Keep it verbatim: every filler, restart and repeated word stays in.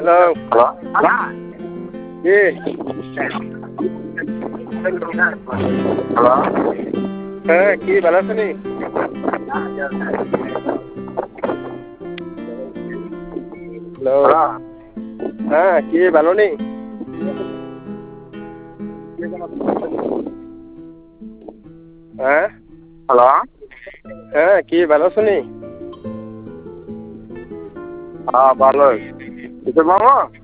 Hello hello কি hello হ্যাঁ কি ভালো আছেন? হ্যালো হ্যালো হ্যাঁ কি ভালো নেই? হ্যাঁ হ্যালো হ্যাঁ কি ভালো আছেন? হ্যাঁ ভালোই কিছু মামা